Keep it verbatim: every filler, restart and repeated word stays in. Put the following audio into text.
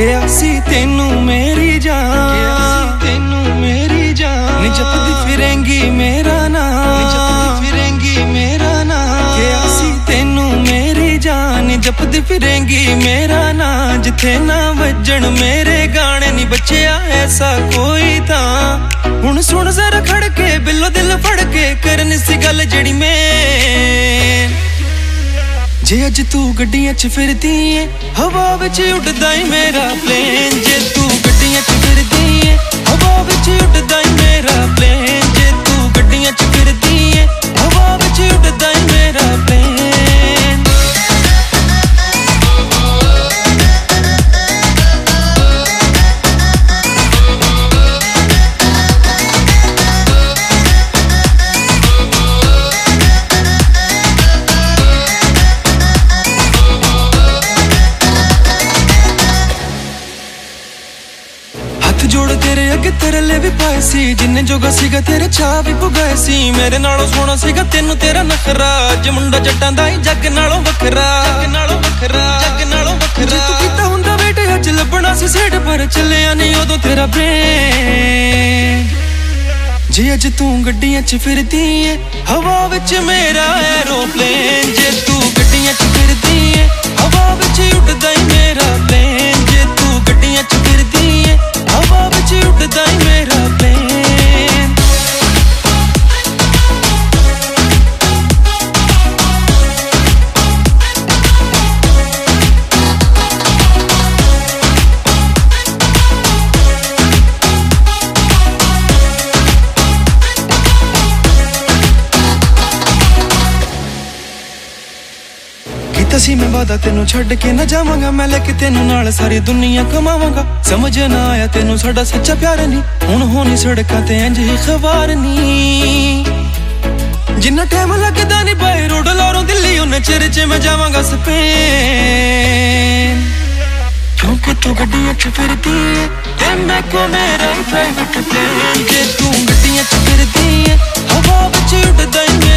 किया सी तेनू मेरी जान, तेनू मेरी जान नी जपदी फिरेंगी मेरा नाम, नी जपदी फिरेंगी मेरा नाम। किया सी तेनू मेरी जान नी जपदी फिरेंगी मेरा नाम। जिथे ना वजन मेरे गाने नी बचिया ऐसा कोई था। हुण सुन जरा खड़ के बिल्लो दिल फड़ के करनी सी गल जड़ी में। जे अज तू गड्डियां च फिरदी है हवा विच उड़दा ही मेरा प्लेन। जे तू गड्डियां च फिरदी है हवा विच उड़दा ही मेरा प्लेन। जे तू गड्डियां च फिरदी है हवा विच उड़दा ही मेरा प्लेन। जोड़ तेरे अगे तेरे ले भी पाए सी जिन्ने जोगा सीगा तेरे चा भी पुगाए सी। मेरे नालों सोना सीगा तेनू तेरा नखरा अज मुंडा जट्टां दा ही जग नालों वखरा, जग नालों वखरा, जग नालों वखरा। जे तू कीता हुंदा वेट अज लभना सी सेठ पर चलिया नहीं उदों तेरा ब्रेन। जे अज तू गड्डियां च फिरदी है हवा विच मेरा एरोप्लेन। जे तू गड्डियां च फिरदी है हवा विच उड़दा ही मेरा प्लेन। जे तू गड्डियां च फिरदी है हवा विच उड़दा ही मेरा प्लेन। सी मैं वादा तेनू छड़ के न जावांगा मैं लेके तेनू नाल सारी दुनिया कमावांगा। समझ ना आया तेनू साडा सच्चा प्यार नी हुण होनी सड़कां ते इंज ही खबार नी। जिन्ना टाइम लगदा नी बाय रोड लारों दिल्ली उन्ने चिर च मैं जावांगा स्पेन। क्योंकि तू गड्डियां च फिरदी है ते मैं को मेरा प्राइवेट प्लेन। जे तू गड्डियां च फिरदी है हवा विच उड़दा ही